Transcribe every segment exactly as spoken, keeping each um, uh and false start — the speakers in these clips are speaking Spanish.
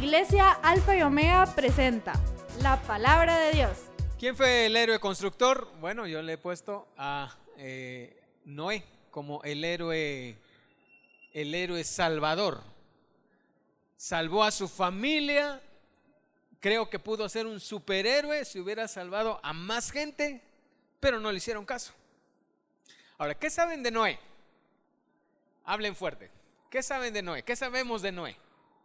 Iglesia Alfa y Omega presenta la palabra de Dios. ¿Quién fue el héroe constructor? Bueno, yo le he puesto a eh, Noé como el héroe, el héroe salvador. Salvó a su familia. Creo que pudo ser un superhéroe si hubiera salvado a más gente, pero no le hicieron caso. Ahora, ¿qué saben de Noé? Hablen fuerte. ¿Qué saben de Noé? ¿Qué sabemos de Noé?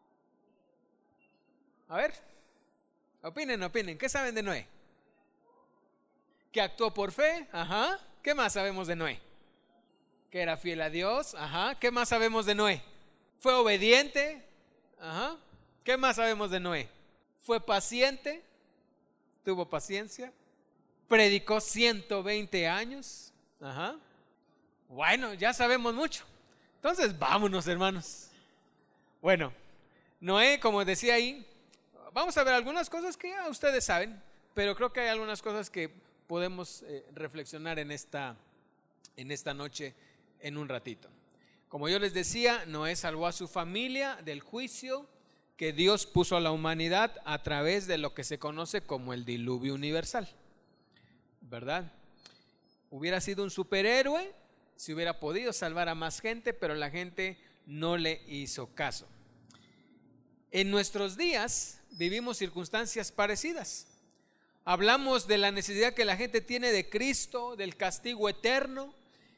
A ver, opinen, opinen. ¿Qué saben de Noé? Que actuó por fe. Ajá. ¿Qué más sabemos de Noé? Que era fiel a Dios. Ajá. ¿Qué más sabemos de Noé? Fue obediente. Ajá. ¿Qué más sabemos de Noé? Fue paciente. Tuvo paciencia. Predicó ciento veinte años. Ajá. Bueno, ya sabemos mucho. Entonces, vámonos, hermanos. Bueno, Noé, como decía ahí, vamos a ver algunas cosas que ya ustedes saben, pero creo que hay algunas cosas que podemos eh, reflexionar en esta, en esta noche en un ratito. Como yo les decía, Noé salvó a su familia del juicio que Dios puso a la humanidad a través de lo que se conoce como el diluvio universal, ¿verdad? Hubiera sido un superhéroe si hubiera podido salvar a más gente, pero la gente no le hizo caso. En nuestros días vivimos circunstancias parecidas. Hablamos de la necesidad que la gente tiene de Cristo, del castigo eterno,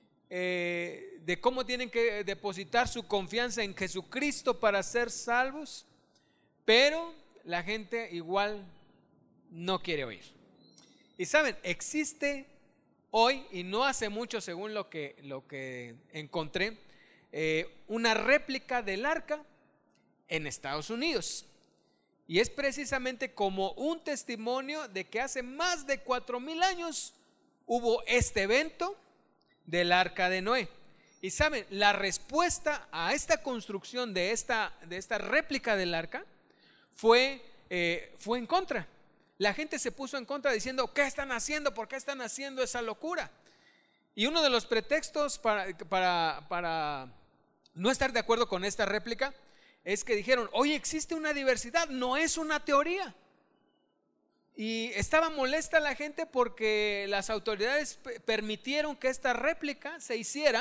eh, de cómo tienen que depositar su confianza en Jesucristo para ser salvos, pero la gente igual no quiere oír. Y saben, existe hoy, y no hace mucho según lo que, lo que encontré, eh, una réplica del arca en Estados Unidos. Y es precisamente como un testimonio de que hace más de cuatro mil años hubo este evento del arca de Noé. Y saben, la respuesta a esta construcción de esta, de esta réplica del arca fue, eh, fue en contra. La gente se puso en contra diciendo, ¿qué están haciendo? ¿Por qué están haciendo esa locura? Y uno de los pretextos para, para, para no estar de acuerdo con esta réplica es que dijeron, oye, existe una diversidad, no es una teoría. Y estaba molesta la gente porque las autoridades permitieron que esta réplica se hiciera,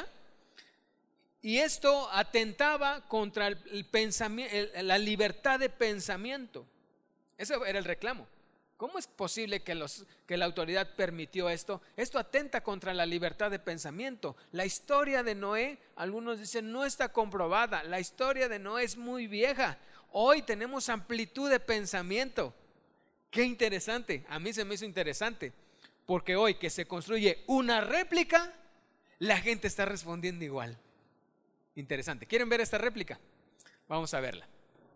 y esto atentaba contra el, el pensamiento, el, la libertad de pensamiento. Ese era el reclamo. ¿Cómo es posible que, los, que la autoridad permitió esto? Esto atenta contra la libertad de pensamiento. La historia de Noé, algunos dicen, no está comprobada. La historia de Noé es muy vieja. Hoy tenemos amplitud de pensamiento. Qué interesante. A mí se me hizo interesante, porque hoy que se construye una réplica, la gente está respondiendo igual. Interesante. ¿Quieren ver esta réplica? Vamos a verla.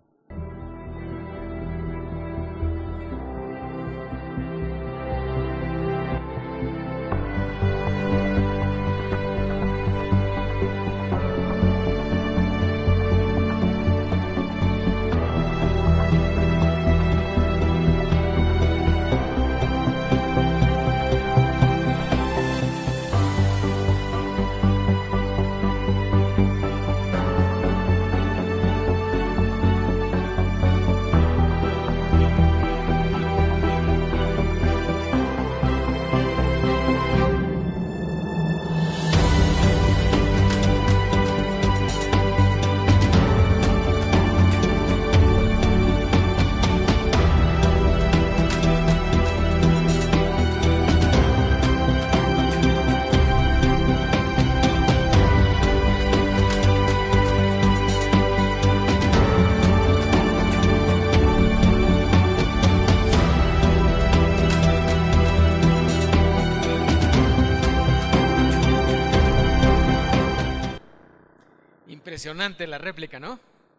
Impresionante la réplica, ¿no?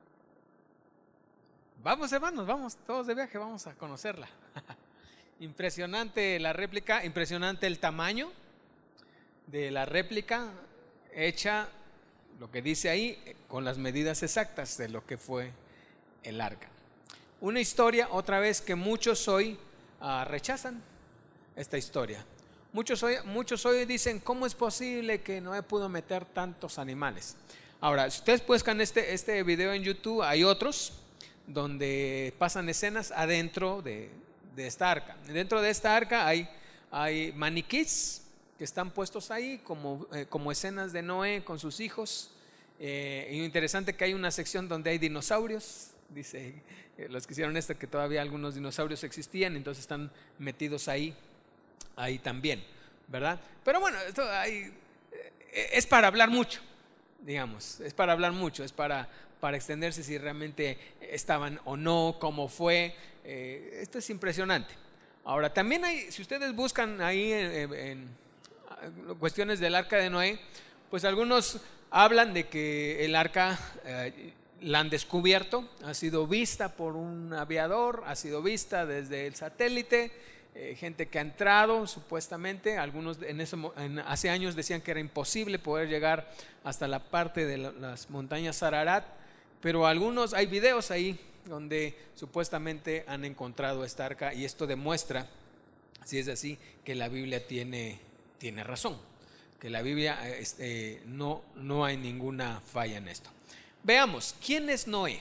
Vamos, hermanos, vamos todos de viaje, vamos a conocerla. Impresionante la réplica, impresionante el tamaño de la réplica hecha, lo que dice ahí, con las medidas exactas de lo que fue el arca. Una historia, otra vez, que muchos hoy uh, rechazan esta historia. Muchos hoy, muchos hoy dicen, ¿cómo es posible que Noé pudo meter tantos animales? Ahora, si ustedes buscan este, este video en YouTube, hay otros donde pasan escenas adentro de, de esta arca. Dentro de esta arca hay, hay maniquís que están puestos ahí como, eh, como escenas de Noé con sus hijos. Eh, y interesante que hay una sección donde hay dinosaurios. Dice eh, los que hicieron esto que todavía algunos dinosaurios existían, entonces están metidos ahí, ahí también, ¿verdad? Pero bueno, esto hay, eh, es para hablar mucho, digamos, es para hablar mucho, es para, para extenderse si realmente estaban o no, cómo fue. Eh, esto es impresionante. Ahora, también hay, si ustedes buscan ahí en, en, en cuestiones del arca de Noé, pues algunos hablan de que el arca eh, la han descubierto, ha sido vista por un aviador, ha sido vista desde el satélite, eh, gente que ha entrado supuestamente, algunos en ese, en, hace años decían que era imposible poder llegar hasta la parte de la, las montañas Ararat, pero algunos, hay videos ahí donde supuestamente han encontrado esta arca, y esto demuestra, si es así, que la Biblia tiene, tiene razón, que la Biblia este, no, no hay ninguna falla en esto. Veamos, ¿quién es Noé?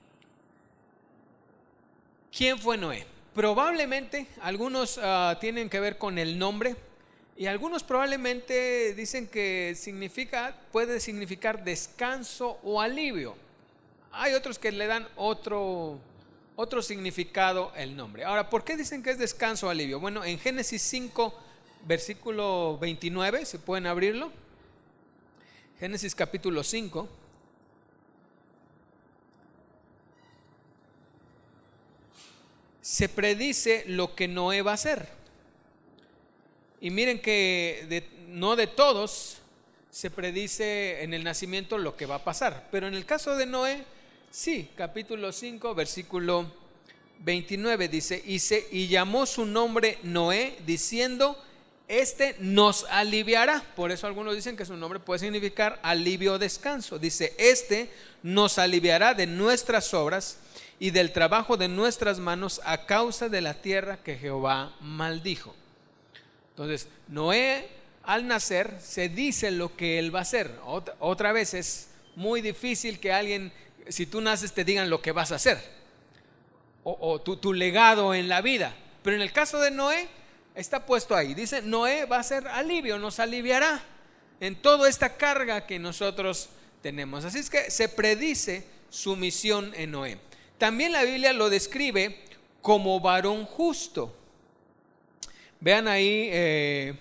¿Quién fue Noé? Probablemente algunos uh, tienen que ver con el nombre, y algunos probablemente dicen que significa, puede significar descanso o alivio. Hay otros que le dan otro, otro significado el nombre. Ahora, ¿por qué dicen que es descanso o alivio? Bueno, en Génesis cinco, versículo veintinueve, si pueden abrirlo. Génesis capítulo cinco. Se predice lo que Noé va a hacer. Y miren que de, no de todos se predice en el nacimiento lo que va a pasar, pero en el caso de Noé, sí. Capítulo cinco, versículo veintinueve dice: y, se, y llamó su nombre Noé, diciendo: este nos aliviará. Por eso algunos dicen que su nombre puede significar alivio o descanso. Dice: este nos aliviará de nuestras obras y del trabajo de nuestras manos a causa de la tierra que Jehová maldijo. Entonces, Noé al nacer se dice lo que él va a hacer. Otra, otra vez es muy difícil que alguien, si tú naces, te digan lo que vas a hacer o, o tu, tu legado en la vida. Pero en el caso de Noé está puesto ahí, dice: Noé va a ser alivio, nos aliviará en toda esta carga que nosotros tenemos. Así es que se predice su misión en Noé. También la Biblia lo describe como varón justo. Vean ahí eh,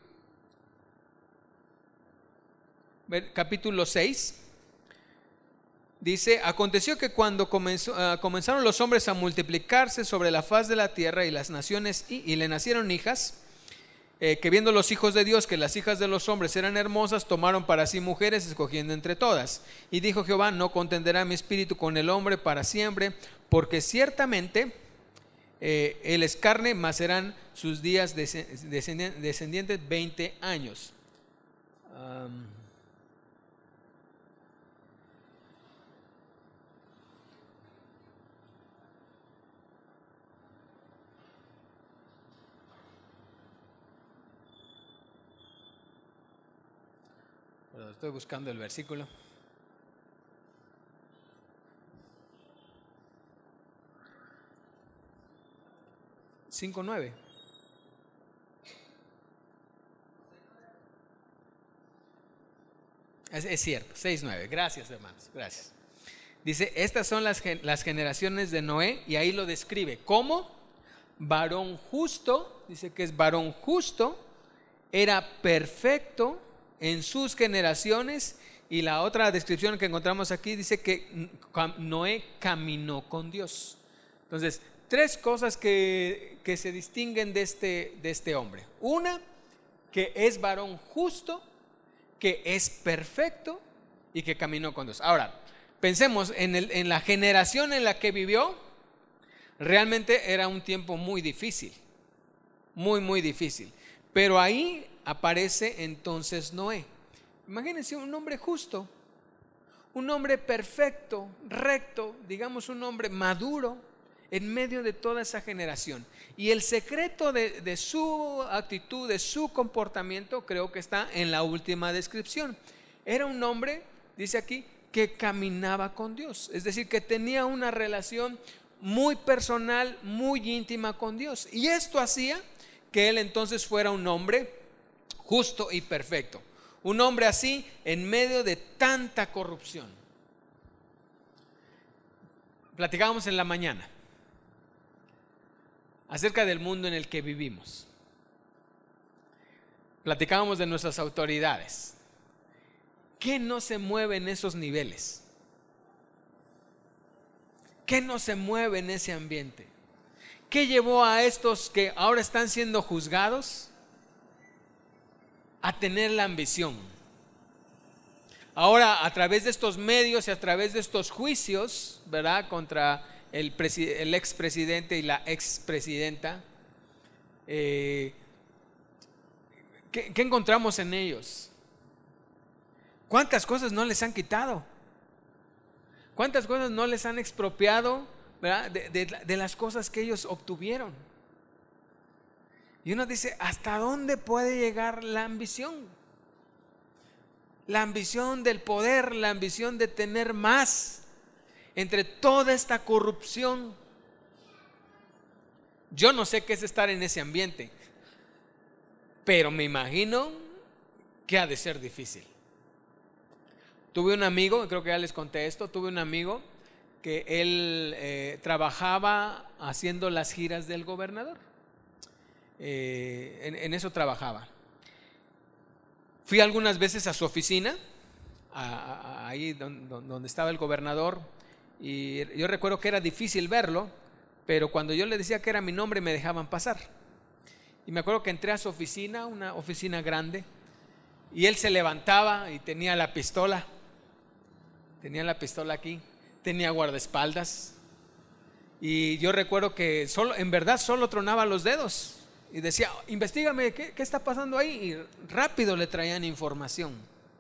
capítulo seis. Dice: aconteció que cuando comenzó, uh, comenzaron los hombres a multiplicarse sobre la faz de la tierra, y las naciones, y, y le nacieron hijas, eh, que viendo los hijos de Dios que las hijas de los hombres eran hermosas, tomaron para sí mujeres, escogiendo entre todas. Y dijo Jehová: no contenderá mi espíritu con el hombre para siempre, porque ciertamente eh, él es carne, mas serán sus días descendientes veinte años. Um, Estoy buscando el versículo. cinco nueve. Es, es cierto, seis nueve. Gracias, hermanos, gracias. Dice: estas son las, las generaciones de Noé, y ahí lo describe como varón justo. Dice que es varón justo, era perfecto en sus generaciones. Y la otra descripción que encontramos aquí dice que Noé caminó con Dios. Entonces, tres cosas que, que se distinguen de este, de este hombre. Una, que es varón justo, que es perfecto y que caminó con Dios. Ahora, pensemos en, el, en la generación en la que vivió. Realmente era un tiempo muy difícil, muy muy difícil. Pero ahí aparece entonces Noé. Imagínense un hombre justo, un hombre perfecto, recto, digamos un hombre maduro en medio de toda esa generación. Y el secreto de, de su actitud, de su comportamiento, creo que está en la última descripción. Era un hombre, dice aquí, que que caminaba con Dios. Es decir, que tenía una relación muy personal, muy íntima con Dios. Y esto hacía que él entonces fuera un hombre justo y perfecto. Un hombre así en medio de tanta corrupción. Platicábamos en la mañana acerca del mundo en el que vivimos. Platicábamos de nuestras autoridades. ¿Qué no se mueve en esos niveles? ¿Qué no se mueve en ese ambiente? ¿Qué llevó a estos que ahora están siendo juzgados a tener la ambición? Ahora, a través de estos medios y a través de estos juicios, ¿verdad?, contra el, el expresidente y la expresidenta, eh, ¿qué, ¿qué encontramos en ellos? ¿Cuántas cosas no les han quitado? ¿Cuántas cosas no les han expropiado, ¿verdad?, de, de, de las cosas que ellos obtuvieron? Y uno dice, ¿hasta dónde puede llegar la ambición? La ambición del poder, la ambición de tener más, entre toda esta corrupción. Yo no sé qué es estar en ese ambiente, pero me imagino que ha de ser difícil. Tuve un amigo, creo que ya les conté esto, tuve un amigo que él eh, trabajaba haciendo las giras del gobernador. Eh, en, en eso trabajaba. Fui algunas veces a su oficina, a, a, ahí donde, donde estaba el gobernador, y yo recuerdo que era difícil verlo, pero cuando yo le decía que era mi nombre me dejaban pasar. Y me acuerdo que entré a su oficina, una oficina grande, y él se levantaba y tenía la pistola, tenía la pistola aquí, tenía guardaespaldas, y yo recuerdo que solo, en verdad solo tronaba los dedos y decía, investígame, ¿qué, qué está pasando ahí? Y rápido le traían información.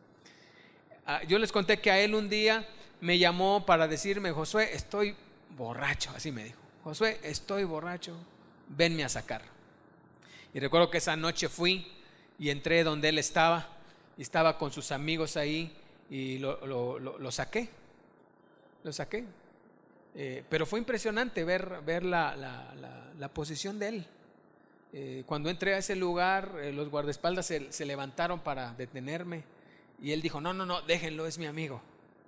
Ah, yo les conté que a él un día me llamó para decirme, Josué, estoy borracho, así me dijo, Josué, estoy borracho, venme a sacar. Y recuerdo que esa noche fui y entré donde él estaba, y estaba con sus amigos ahí, y lo, lo, lo, lo saqué, lo saqué. Eh, pero fue impresionante ver, ver la, la, la, la posición de él. Eh, cuando entré a ese lugar, eh, los guardaespaldas se, se levantaron para detenerme, y él dijo, no, no, no, déjenlo, es mi amigo.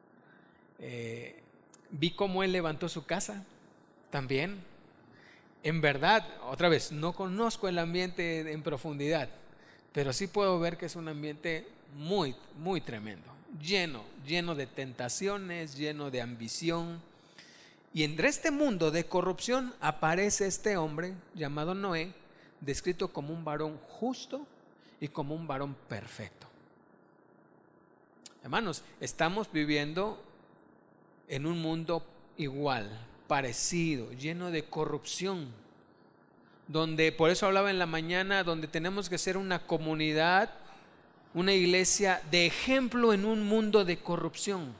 Eh, vi cómo él levantó su casa también. En verdad, otra vez, no conozco el ambiente en profundidad, pero sí puedo ver que es un ambiente muy, muy tremendo, lleno, lleno de tentaciones, lleno de ambición. Y entre este mundo de corrupción aparece este hombre llamado Noé, descrito como un varón justo y como un varón perfecto. Hermanos, estamos viviendo en un mundo igual, parecido, lleno de corrupción, donde, por eso hablaba en la mañana, donde tenemos que ser una comunidad, una iglesia de ejemplo en un mundo de corrupción.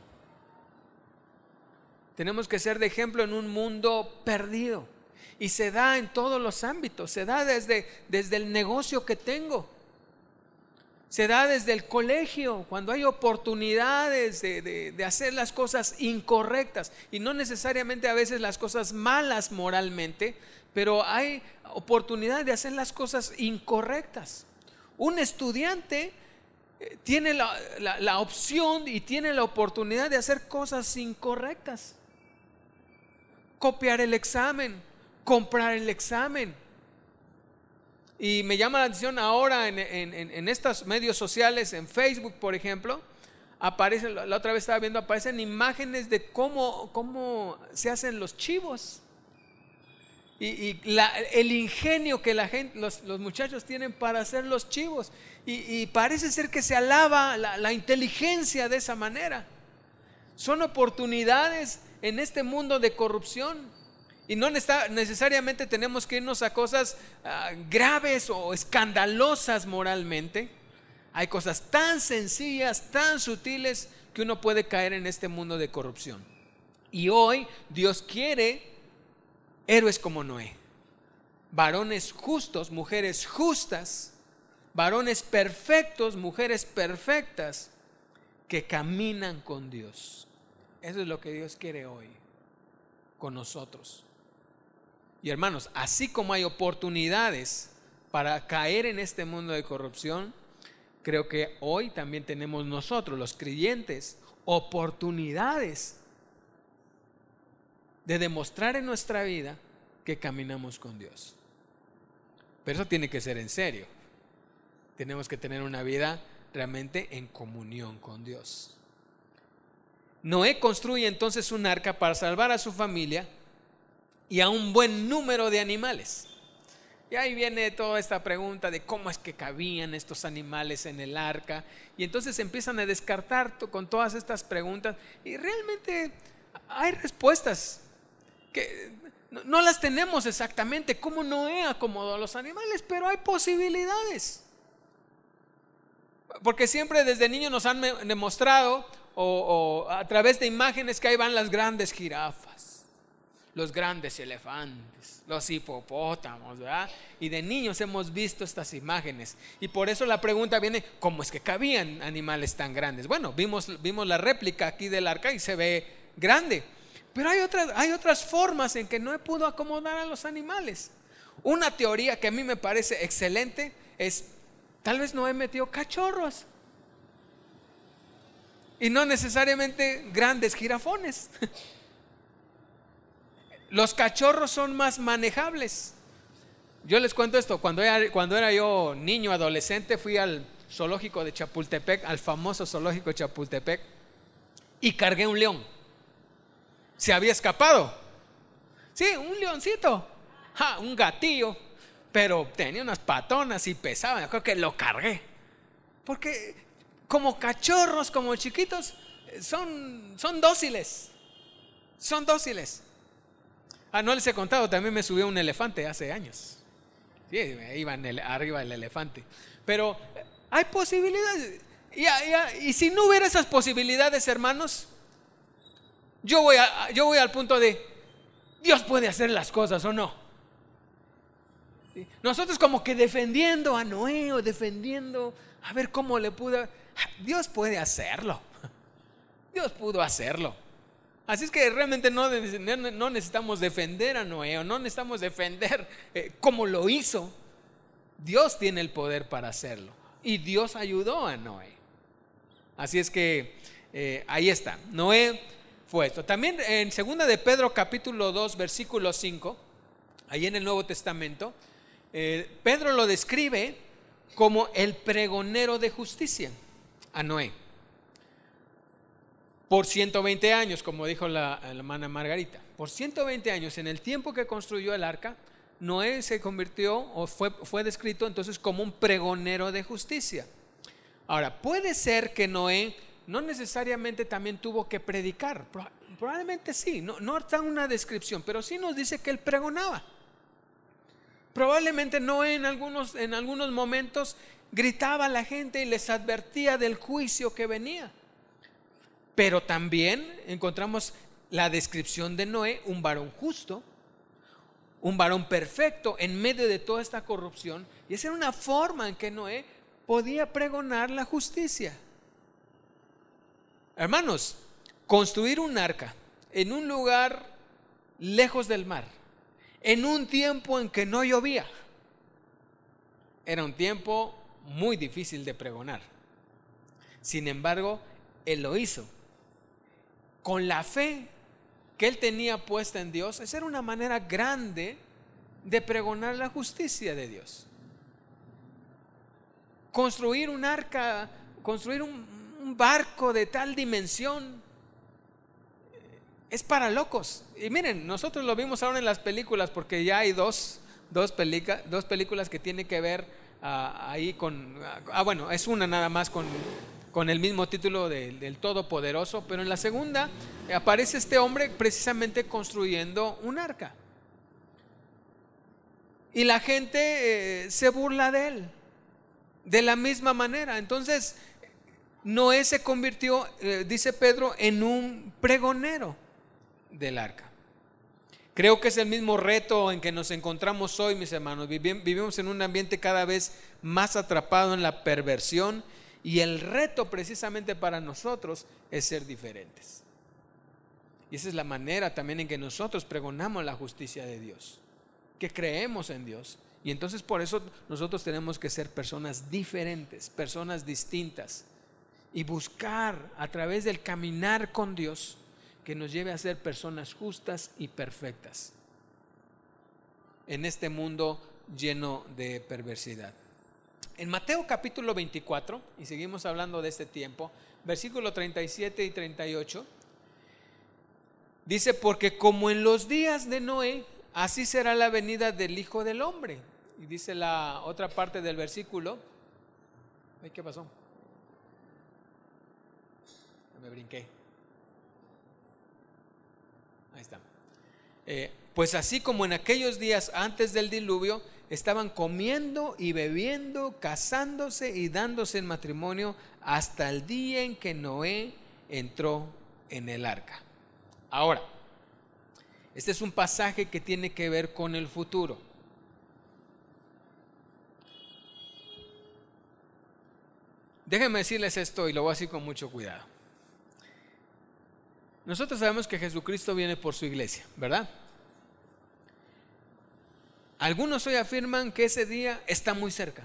Tenemos que ser de ejemplo en un mundo perdido. Y se da en todos los ámbitos, se da desde, desde el negocio que tengo, se da desde el colegio, cuando hay oportunidades de, de, de hacer las cosas incorrectas, y no necesariamente a veces las cosas malas moralmente, pero hay oportunidad de hacer las cosas incorrectas. Un estudiante tiene la, la, la opción y tiene la oportunidad de hacer cosas incorrectas: copiar el examen, comprar el examen. Y me llama la atención ahora en, en, en estos medios sociales, en Facebook por ejemplo, aparece, la otra vez estaba viendo, aparecen imágenes de cómo, cómo se hacen los chivos. Y, y la, el ingenio que la gente, los, los muchachos tienen para hacer los chivos. Y, y parece ser que se alaba la, la inteligencia de esa manera. Son oportunidades en este mundo de corrupción. Y no necesariamente tenemos que irnos a cosas uh, graves o escandalosas moralmente. Hay cosas tan sencillas, tan sutiles, que uno puede caer en este mundo de corrupción. Y hoy Dios quiere héroes como Noé, varones justos, mujeres justas, varones perfectos, mujeres perfectas, que caminan con Dios. Eso es lo que Dios quiere hoy con nosotros. Y hermanos, así como hay oportunidades para caer en este mundo de corrupción, creo que hoy también tenemos nosotros, los creyentes, oportunidades de demostrar en nuestra vida que caminamos con Dios. Pero eso tiene que ser en serio. Tenemos que tener una vida realmente en comunión con Dios. Noé construye entonces un arca para salvar a su familia y a un buen número de animales. Y ahí viene toda esta pregunta de cómo es que cabían estos animales en el arca. Y entonces empiezan a descartar con todas estas preguntas. Y realmente hay respuestas que no, no las tenemos exactamente. Cómo Noé acomodó a los animales, pero hay posibilidades. Porque siempre desde niños nos han demostrado o, o a través de imágenes que ahí van las grandes jirafas, los grandes elefantes, los hipopótamos, ¿verdad? Y de niños hemos visto estas imágenes. Y por eso la pregunta viene, ¿cómo es que cabían animales tan grandes? Bueno, vimos, vimos la réplica aquí del arca y se ve grande. Pero hay otras, hay otras formas en que Noé pudo acomodar a los animales. Una teoría que a mí me parece excelente es, tal vez Noé metió cachorros. Y no necesariamente grandes jirafones. Los cachorros son más manejables. Yo les cuento esto, cuando era, cuando era yo niño, adolescente, fui al zoológico de Chapultepec, al famoso zoológico de Chapultepec, y cargué un león. Se había escapado. Sí, un leoncito, ja, un gatillo, pero tenía unas patonas y pesaba. Yo creo que lo cargué. Porque como cachorros, como chiquitos, son, son dóciles. Son dóciles. Ah, no les he contado, también me subió un elefante hace años. Sí, iba en el, arriba del elefante. Pero hay posibilidades. Y, y, y si no hubiera esas posibilidades, hermanos, yo voy, a, yo voy al punto de, Dios puede hacer las cosas o no. ¿Sí? Nosotros como que defendiendo a Noé o defendiendo, a ver cómo le pudo. Dios puede hacerlo. Dios pudo hacerlo. Así es que realmente no, no necesitamos defender a Noé o no necesitamos defender eh, cómo lo hizo. Dios tiene el poder para hacerlo y Dios ayudó a Noé. Así es que eh, ahí está, Noé fue esto. También en segunda de Pedro capítulo dos versículo cinco, ahí en el Nuevo Testamento, eh, Pedro lo describe como el pregonero de justicia a Noé. Por ciento veinte años, como dijo la, la hermana Margarita, por ciento veinte años, en el tiempo que construyó el arca, Noé se convirtió o fue, fue descrito entonces como un pregonero de justicia. Ahora, puede ser que Noé no necesariamente también tuvo que predicar, probablemente sí, no, no está una descripción, pero sí nos dice que él pregonaba. Probablemente Noé en algunos, en algunos momentos gritaba a la gente y les advertía del juicio que venía. Pero también encontramos la descripción de Noé, un varón justo, un varón perfecto en medio de toda esta corrupción. Y esa era una forma en que Noé podía pregonar la justicia. Hermanos, construir un arca en un lugar lejos del mar, en un tiempo en que no llovía, era un tiempo muy difícil de pregonar. Sin embargo, él lo hizo. Con la fe que él tenía puesta en Dios, esa era una manera grande de pregonar la justicia de Dios. Construir un arca, construir un, un barco de tal dimensión, es para locos. Y miren, nosotros lo vimos ahora en las películas, porque ya hay dos, dos, pelica, dos películas que tienen que ver uh, ahí con, ah bueno, es una nada más con... con el mismo título de, del Todopoderoso, pero en la segunda aparece este hombre precisamente construyendo un arca. Y la gente eh, se burla de él, de la misma manera. Entonces, Noé se convirtió, eh, dice Pedro, en un pregonero del arca. Creo que es el mismo reto en que nos encontramos hoy, mis hermanos. Vivimos en un ambiente cada vez más atrapado en la perversión. Y el reto precisamente para nosotros es ser diferentes. Y esa es la manera también en que nosotros pregonamos la justicia de Dios, que creemos en Dios. Y entonces por eso nosotros tenemos que ser personas diferentes, personas distintas, y buscar a través del caminar con Dios que nos lleve a ser personas justas y perfectas en este mundo lleno de perversidad. En Mateo capítulo veinticuatro, y seguimos hablando de este tiempo, versículo treinta y siete y treinta y ocho, dice: porque como en los días de Noé, así será la venida del Hijo del Hombre. Y dice la otra parte del versículo, ay, ¿qué pasó? Me brinqué. Ahí está. Eh, pues así como en aquellos días antes del diluvio, estaban comiendo y bebiendo, casándose y dándose en matrimonio hasta el día en que Noé entró en el arca. Ahora, este es un pasaje que tiene que ver con el futuro. Déjenme decirles esto, y lo voy a decir con mucho cuidado. Nosotros sabemos que Jesucristo viene por su iglesia, ¿verdad? Algunos hoy afirman que ese día está muy cerca.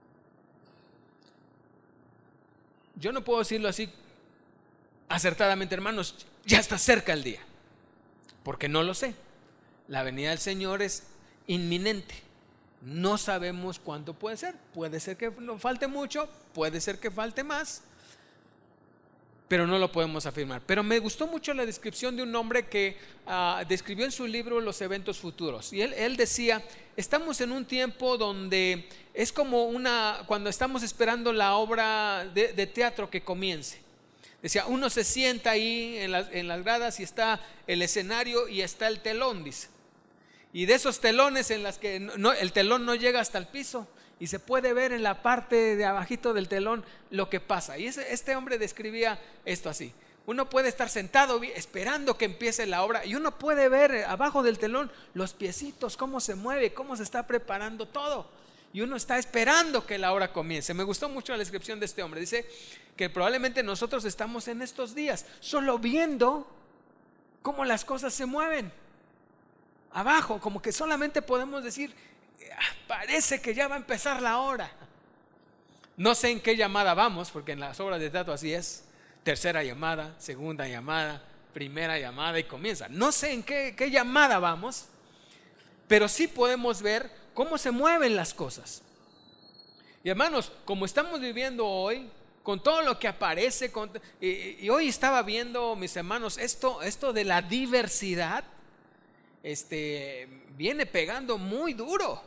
Yo no puedo decirlo así acertadamente, hermanos, ya está cerca el día, porque no lo sé. La venida del Señor es inminente. No sabemos cuánto puede ser. Puede ser que no falte mucho, puede ser que falte más, pero no lo podemos afirmar. Pero me gustó mucho la descripción de un hombre que uh, describió en su libro los eventos futuros. Y él, él decía: estamos en un tiempo donde es como una, cuando estamos esperando la obra de, de teatro que comience. Decía, uno se sienta ahí en las, en las gradas y está el escenario y está el telón, dice. Y de esos telones en las que no, el telón no llega hasta el piso, y se puede ver en la parte de abajito del telón lo que pasa. Y ese, este hombre describía esto así: uno puede estar sentado esperando que empiece la obra, y uno puede ver abajo del telón los piecitos, cómo se mueve, cómo se está preparando todo, y uno está esperando que la obra comience. Me gustó mucho la descripción de este hombre. Dice que probablemente nosotros estamos en estos días solo viendo cómo las cosas se mueven abajo, como que solamente podemos decir: parece que ya va a empezar la hora. No sé en qué llamada vamos, porque en las obras de teatro así es: tercera llamada, segunda llamada, primera llamada, y comienza. No sé en qué, qué llamada vamos, pero sí podemos ver cómo se mueven las cosas. Y hermanos, como estamos viviendo hoy, con todo lo que aparece, con, y, y hoy estaba viendo, mis hermanos, esto, esto de la diversidad este, viene pegando muy duro.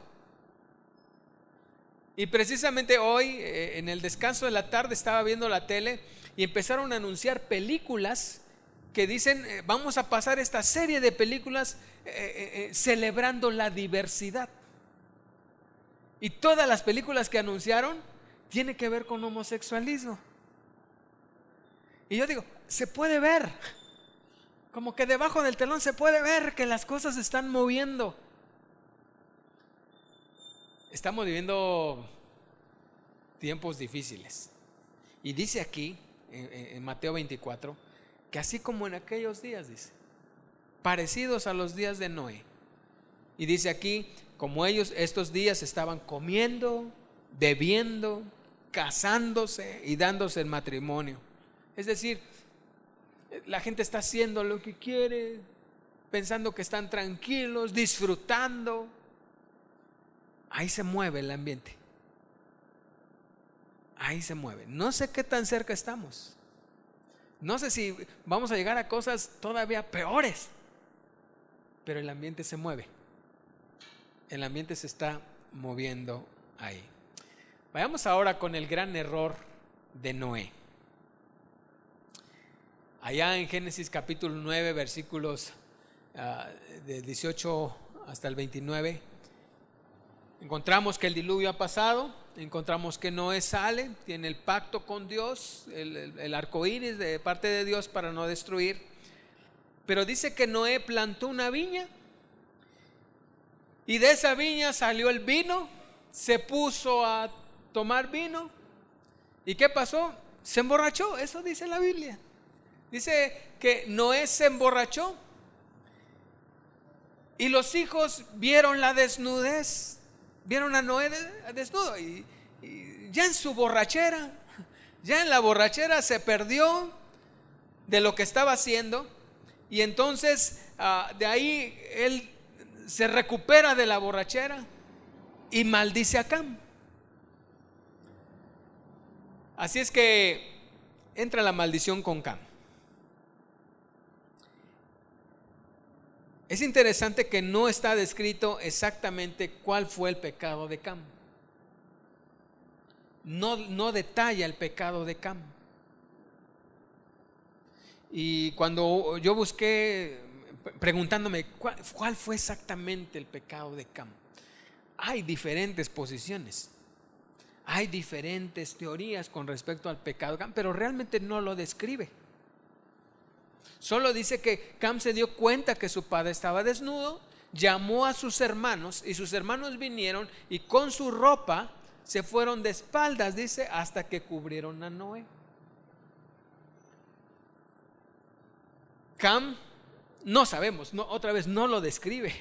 Y precisamente hoy, eh, en el descanso de la tarde, estaba viendo la tele y empezaron a anunciar películas que dicen: eh, vamos a pasar esta serie de películas eh, eh, eh, celebrando la diversidad. Y todas las películas que anunciaron tienen que ver con homosexualismo. Y yo digo, se puede ver, como que debajo del telón se puede ver que las cosas se están moviendo. Estamos viviendo tiempos difíciles. Y dice aquí en, en Mateo veinticuatro que así como en aquellos días, dice, parecidos a los días de Noé. Y dice aquí, como ellos estos días estaban comiendo, bebiendo, casándose y dándose en matrimonio. Es decir, la gente está haciendo lo que quiere, pensando que están tranquilos, disfrutando. Ahí se mueve el ambiente. Ahí se mueve. No sé qué tan cerca estamos. No sé si vamos a llegar a cosas todavía peores, pero el ambiente se mueve. El ambiente se está moviendo ahí. Vayamos ahora con el gran error de Noé. Allá en Génesis capítulo nueve, versículos uh, de dieciocho hasta el veintinueve, encontramos que el diluvio ha pasado, encontramos que Noé sale, tiene el pacto con Dios, el, el, el arco iris de parte de Dios para no destruir. Pero dice que Noé plantó una viña, y de esa viña salió el vino, se puso a tomar vino. ¿Y qué pasó? Se emborrachó, eso dice la Biblia. Dice que Noé se emborrachó y los hijos vieron la desnudez, vieron a Noé desnudo y, y ya en su borrachera, ya en la borrachera se perdió de lo que estaba haciendo y entonces uh, de ahí él se recupera de la borrachera y maldice a Cam. Así es que entra la maldición con Cam. Es interesante que no está descrito exactamente cuál fue el pecado de Cam. No, no detalla el pecado de Cam. Y cuando yo busqué preguntándome cuál, cuál fue exactamente el pecado de Cam, hay diferentes posiciones, hay diferentes teorías con respecto al pecado de Cam, pero realmente no lo describe. Solo dice que Cam se dio cuenta que su padre estaba desnudo, llamó a sus hermanos y sus hermanos vinieron y con su ropa se fueron de espaldas, dice, hasta que cubrieron a Noé. Cam, no sabemos, no, otra vez no lo describe.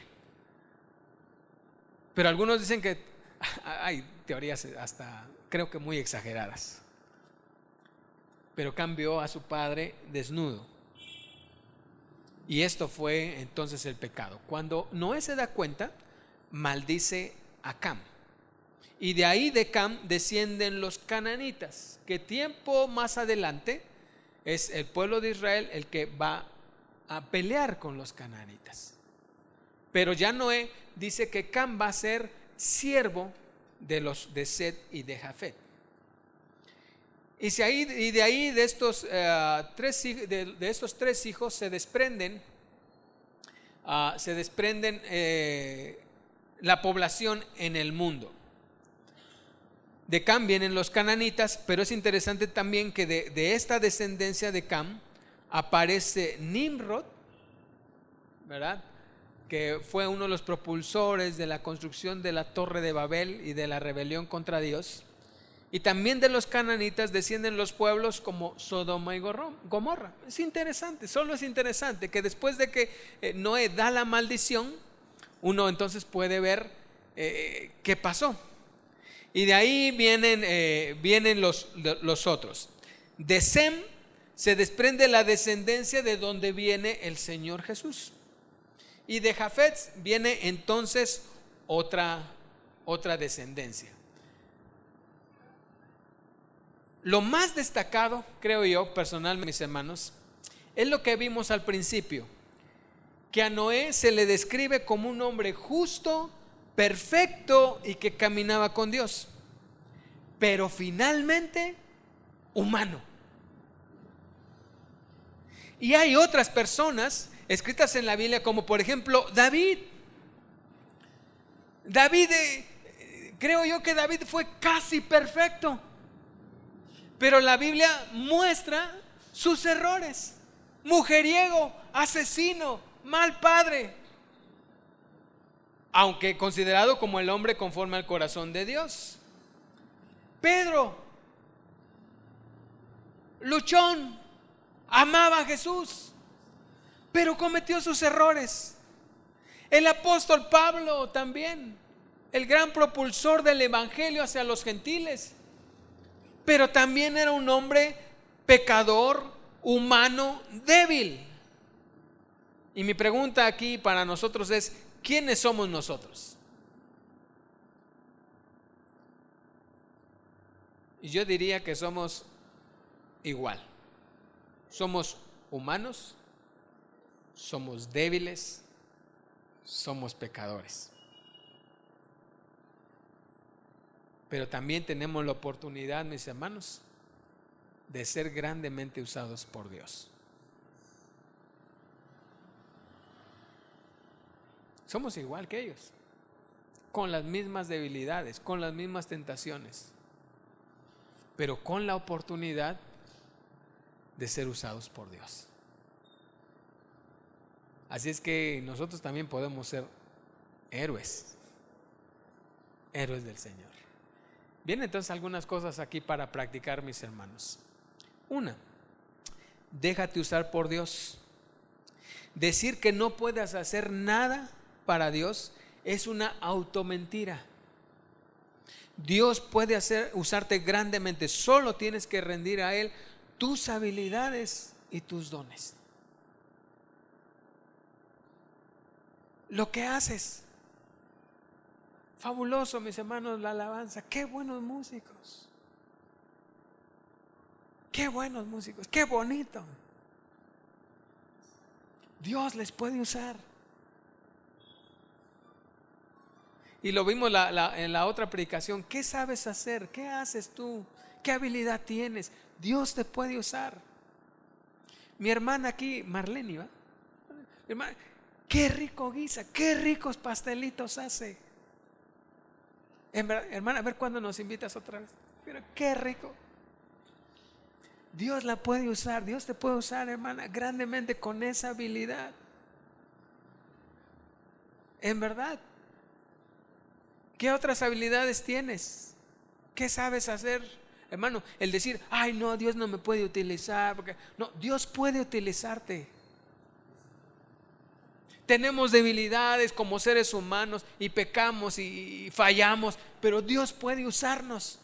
Pero algunos dicen que hay teorías hasta creo que muy exageradas. Pero Cam vio a su padre desnudo. Y esto fue entonces el pecado. Cuando Noé se da cuenta, maldice a Cam. Y de ahí de Cam descienden los cananitas, que tiempo más adelante es el pueblo de Israel el que va a pelear con los cananitas. Pero ya Noé dice que Cam va a ser siervo de los de Set y de Jafet. Y, si ahí, y de ahí de estos, uh, tres, de, de estos tres hijos se desprenden, uh, se desprenden eh, la población en el mundo. De Cam vienen los cananitas, pero es interesante también que de, de esta descendencia de Cam aparece Nimrod, ¿verdad? Que fue uno de los propulsores de la construcción de la Torre de Babel y de la rebelión contra Dios. Y también de los cananitas descienden los pueblos como Sodoma y Gomorra. Es interesante, solo es interesante que después de que Noé da la maldición, uno entonces puede ver eh, qué pasó. Y de ahí vienen, eh, vienen los, los otros. De Sem se desprende la descendencia de donde viene el Señor Jesús. Y de Jafet viene entonces otra, otra descendencia. Lo más destacado, creo yo, personalmente, mis hermanos, es lo que vimos al principio, que a Noé se le describe como un hombre justo, perfecto y que caminaba con Dios, pero finalmente humano. Y hay otras personas escritas en la Biblia como por ejemplo David. David, eh, creo yo que David fue casi perfecto, pero la Biblia muestra sus errores: mujeriego, asesino, mal padre, aunque considerado como el hombre conforme al corazón de Dios. Pedro, luchón, amaba a Jesús, pero cometió sus errores. El apóstol Pablo también, el gran propulsor del evangelio hacia los gentiles, pero también era un hombre pecador, humano, débil. Y mi pregunta aquí para nosotros es: ¿quiénes somos nosotros? Y yo diría que somos igual. Somos humanos, somos débiles, somos pecadores. Pero también tenemos la oportunidad, mis hermanos, de ser grandemente usados por Dios. Somos igual que ellos, con las mismas debilidades, con las mismas tentaciones, pero con la oportunidad de ser usados por Dios. Así es que nosotros también podemos ser héroes, héroes del Señor. Bien, entonces algunas cosas aquí para practicar, mis hermanos. Una, déjate usar por Dios. Decir que no puedes hacer nada para Dios es una automentira. Dios puede hacer, usarte grandemente, solo tienes que rendir a Él tus habilidades y tus dones. Lo que haces, fabuloso, mis hermanos, la alabanza, qué buenos músicos, qué buenos músicos, qué bonito. Dios les puede usar. Y lo vimos la, la, en la otra predicación. ¿Qué sabes hacer? ¿Qué haces tú? ¿Qué habilidad tienes? Dios te puede usar. Mi hermana aquí, Marlene, ¿va? Mi hermana, qué rico guisa, qué ricos pastelitos hace. Hermana, a ver cuándo nos invitas otra vez. Pero qué rico. Dios la puede usar, Dios te puede usar, hermana, grandemente con esa habilidad. En verdad. ¿Qué otras habilidades tienes? ¿Qué sabes hacer? Hermano, el decir, ay no, Dios no me puede utilizar, porque no, Dios puede utilizarte. Tenemos debilidades como seres humanos y pecamos y fallamos, pero Dios puede usarnos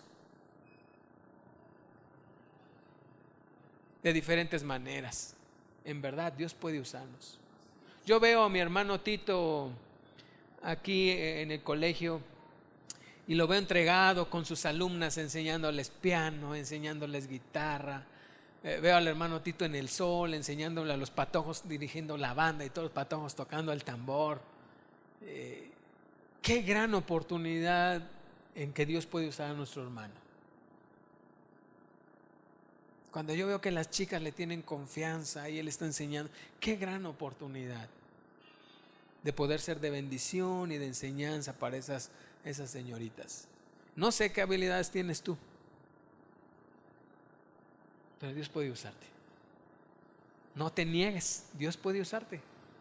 de diferentes maneras. En verdad, Dios puede usarnos. Yo veo a mi hermano Tito aquí en el colegio y lo veo entregado con sus alumnas, enseñándoles piano, enseñándoles guitarra. Eh, veo al hermano Tito en el sol, enseñándole a los patojos, dirigiendo la banda y todos los patojos tocando el tambor. Eh, qué gran oportunidad en que Dios puede usar a nuestro hermano. Cuando yo veo que las chicas le tienen confianza y él está enseñando, qué gran oportunidad de poder ser de bendición y de enseñanza para esas, esas señoritas. No sé qué habilidades tienes tú, pero Dios puede usarte. No te niegues, Dios puede usarte.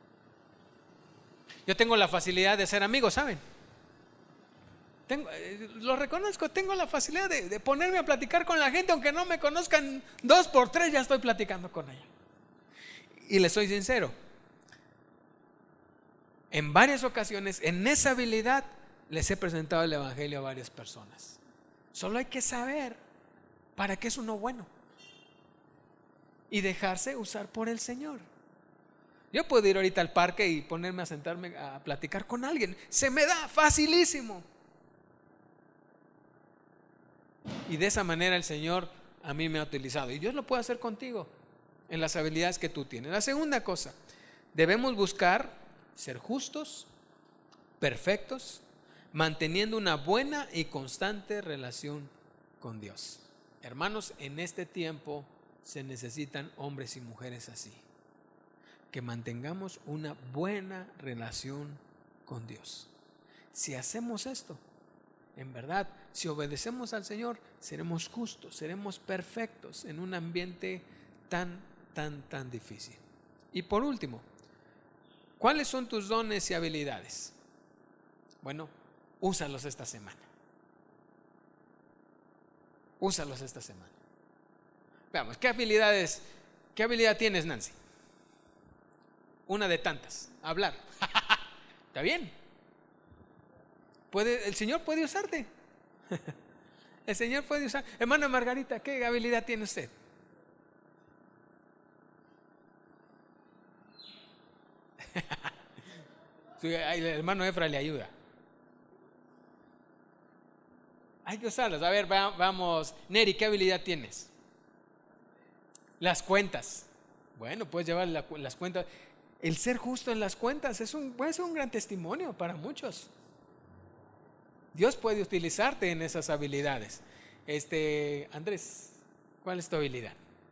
Yo tengo la facilidad de ser amigo, ¿saben? Tengo, eh, lo reconozco, tengo la facilidad de, de ponerme a platicar con la gente, aunque no me conozcan dos por tres, ya estoy platicando con ella. Y les soy sincero, en varias ocasiones, en esa habilidad, les he presentado el evangelio a varias personas. Solo hay que saber para qué es uno bueno y dejarse usar por el Señor. Yo puedo ir ahorita al parque y ponerme a sentarme a platicar con alguien, se me da facilísimo. Y de esa manera el Señor a mí me ha utilizado. Y Dios lo puede hacer contigo en las habilidades que tú tienes. La segunda cosa, debemos buscar ser justos, perfectos, manteniendo una buena y constante relación con Dios. Hermanos, en este tiempo se necesitan hombres y mujeres así, que mantengamos una buena relación con Dios. Si hacemos esto, en verdad, si obedecemos al Señor, seremos justos, seremos perfectos en un ambiente tan, tan, tan difícil. Y por último, ¿cuáles son tus dones y habilidades? Bueno, úsalos esta semana. Úsalos esta semana. Veamos, ¿qué habilidades, qué habilidad tienes, Nancy? Una de tantas, hablar. ¿Está bien? Puede, el Señor puede usarte. El Señor puede usar. Hermana Margarita, ¿qué habilidad tiene usted? El hermano Efra le ayuda. Hay que usarlas. A ver, vamos. Neri, ¿qué habilidad tienes? Las cuentas. Bueno, puedes llevar la, las cuentas. El ser justo en las cuentas es un, puede ser un gran testimonio para muchos. Dios puede utilizarte en esas habilidades. Este, Andrés, ¿cuál es tu habilidad?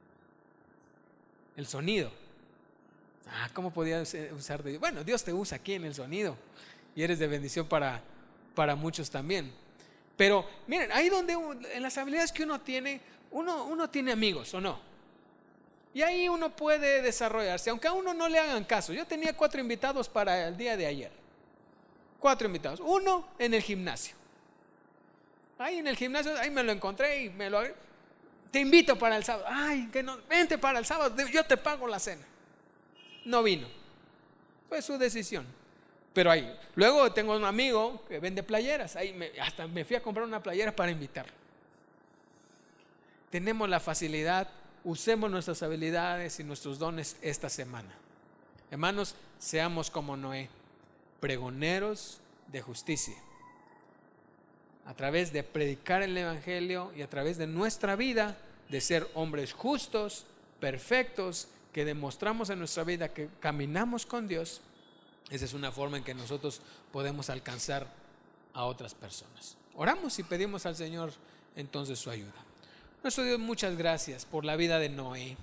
El sonido. Ah, ¿cómo podías usar de Dios? Bueno, Dios te usa aquí en el sonido y eres de bendición para, para muchos también. Pero miren, ahí donde en las habilidades que uno tiene, uno, uno tiene amigos, ¿o no? Y ahí uno puede desarrollarse, aunque a uno no le hagan caso. Yo tenía cuatro invitados para el día de ayer. Cuatro invitados. Uno en el gimnasio. Ahí en el gimnasio, ahí me lo encontré y me lo Te invito para el sábado. Ay, que no, vente para el sábado, yo te pago la cena. No vino. Fue su decisión. Pero ahí, luego tengo un amigo que vende playeras. Ahí me, hasta me fui a comprar una playera para invitarlo. Tenemos la facilidad, usemos nuestras habilidades y nuestros dones esta semana. Hermanos, seamos como Noé, pregoneros de justicia. A través de predicar el evangelio y a través de nuestra vida, de ser hombres justos, perfectos, que demostramos en nuestra vida que caminamos con Dios. Esa es una forma en que nosotros podemos alcanzar a otras personas. Oramos y pedimos al Señor entonces su ayuda. Nuestro Dios, muchas gracias por la vida de Noé.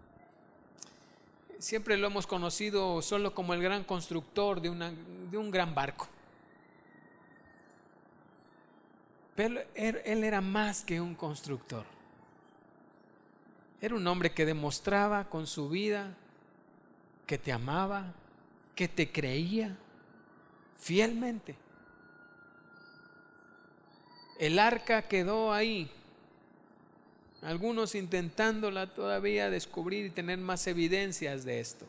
Siempre lo hemos conocido solo como el gran constructor de, una, de un gran barco. Pero él, él era más que un constructor. Era un hombre que demostraba con su vida que te amaba, que te creía fielmente. El arca quedó ahí, algunos intentándola todavía descubrir y tener más evidencias de esto.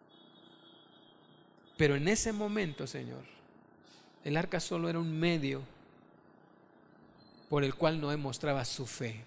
Pero en ese momento, Señor, el arca solo era un medio por el cual Noé mostraba su fe.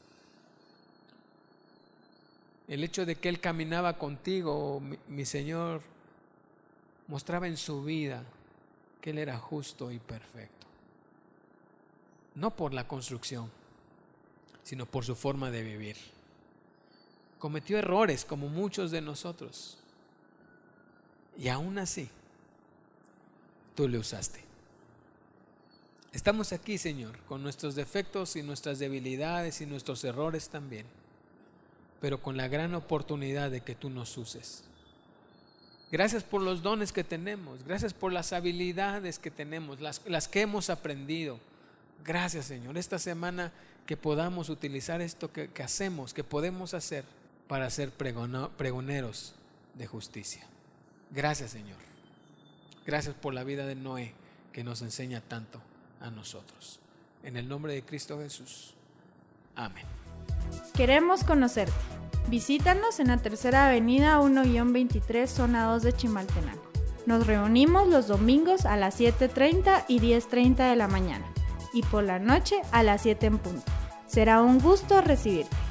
El hecho de que él caminaba contigo, mi, mi Señor, mostraba en su vida que él era justo y perfecto. No por la construcción, sino por su forma de vivir. Cometió errores como muchos de nosotros. Y aún así, tú le usaste. Estamos aquí, Señor, con nuestros defectos y nuestras debilidades y nuestros errores también, pero con la gran oportunidad de que tú nos uses. Gracias por los dones que tenemos, gracias por las habilidades que tenemos, las, las que hemos aprendido. Gracias, Señor, esta semana que podamos utilizar esto que, que hacemos, que podemos hacer para ser pregono, pregoneros de justicia. Gracias, Señor. Gracias por la vida de Noé, que nos enseña tanto a nosotros. En el nombre de Cristo Jesús. Amén. Queremos conocerte. Visítanos en la Tercera Avenida uno veintitrés, zona dos de Chimaltenango. Nos reunimos los domingos a las siete treinta y diez treinta de la mañana y por la noche a las siete en punto. Será un gusto recibirte.